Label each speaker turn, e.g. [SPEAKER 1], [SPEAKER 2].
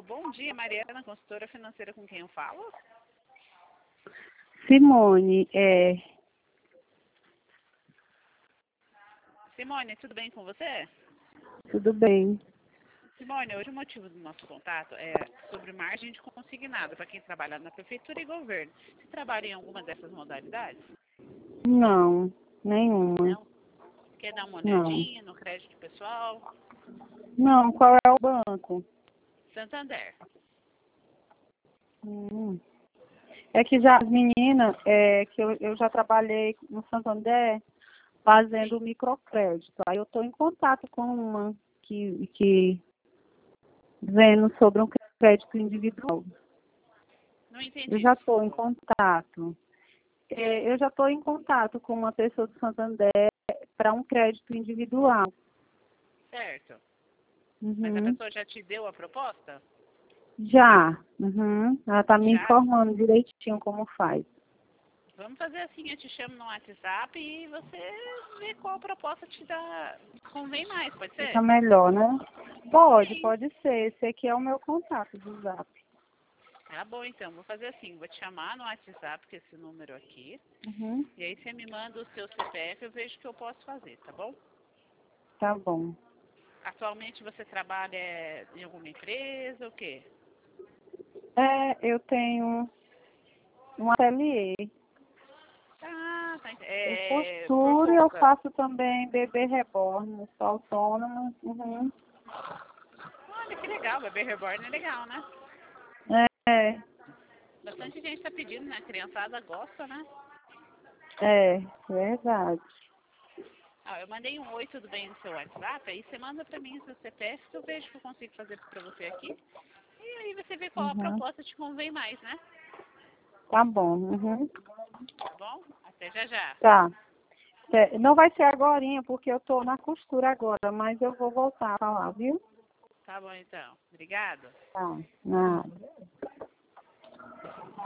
[SPEAKER 1] Bom dia, Mariana, consultora financeira com quem eu falo?
[SPEAKER 2] Simone,
[SPEAKER 1] Simone, tudo bem com você?
[SPEAKER 2] tudo bem?
[SPEAKER 1] Simone, hoje o motivo do nosso contato é sobre margem de consignado para quem trabalha na prefeitura e governo. Você trabalha em alguma dessas modalidades?
[SPEAKER 2] Não, nenhuma.
[SPEAKER 1] Não? Quer dar uma
[SPEAKER 2] Não.
[SPEAKER 1] olhadinha no crédito pessoal?
[SPEAKER 2] Não, qual é o banco?
[SPEAKER 1] Santander.
[SPEAKER 2] Hum. É que já as meninas, que eu já trabalhei no Santander fazendo microcrédito. Aí eu estou em contato com uma que vendo sobre um crédito individual.
[SPEAKER 1] Não entendi,
[SPEAKER 2] Eu já estou em
[SPEAKER 1] desculpa.
[SPEAKER 2] contato. Eu já estou em contato com uma pessoa do Santander para um crédito individual.
[SPEAKER 1] Certo. Mas a
[SPEAKER 2] Uhum.
[SPEAKER 1] pessoa já te deu a proposta?
[SPEAKER 2] Já. Uhum. Ela está me
[SPEAKER 1] Já?
[SPEAKER 2] informando direitinho como faz.
[SPEAKER 1] Vamos fazer assim, eu te chamo no WhatsApp e você vê qual proposta convém mais, pode
[SPEAKER 2] Fica
[SPEAKER 1] ser?
[SPEAKER 2] melhor, né? Pode,
[SPEAKER 1] Sim.
[SPEAKER 2] pode ser. Esse aqui é o meu contato do Zap.
[SPEAKER 1] Tá bom, então. Vou fazer assim, vou te chamar no WhatsApp, com esse número aqui.
[SPEAKER 2] Uhum.
[SPEAKER 1] E aí você me manda o seu CPF, eu vejo o que eu posso fazer, tá bom?
[SPEAKER 2] Tá bom.
[SPEAKER 1] Atualmente você trabalha em alguma empresa, o quê?
[SPEAKER 2] Eu tenho um ateliê.
[SPEAKER 1] Ah, tá.
[SPEAKER 2] Eu
[SPEAKER 1] Por
[SPEAKER 2] costuro e eu
[SPEAKER 1] conta.
[SPEAKER 2] faço também bebê reborn. Eu sou autônoma. Uhum.
[SPEAKER 1] Olha que legal, bebê reborn é legal, né?
[SPEAKER 2] É,
[SPEAKER 1] Bastante gente tá pedindo, né? A criançada gosta, né?
[SPEAKER 2] verdade.
[SPEAKER 1] Ah, eu mandei um oi, tudo bem no seu WhatsApp, aí você manda pra mim o seu CPF que eu vejo o que eu consigo fazer pra você aqui. E aí você vê qual a
[SPEAKER 2] Uhum.
[SPEAKER 1] proposta te convém mais, né?
[SPEAKER 2] Tá bom. Uhum.
[SPEAKER 1] Tá bom? Até já já.
[SPEAKER 2] Tá. Não vai ser agorinha, porque eu tô na costura agora, mas eu vou voltar a falar, viu?
[SPEAKER 1] Tá bom então. Obrigado.
[SPEAKER 2] Tá. Nada.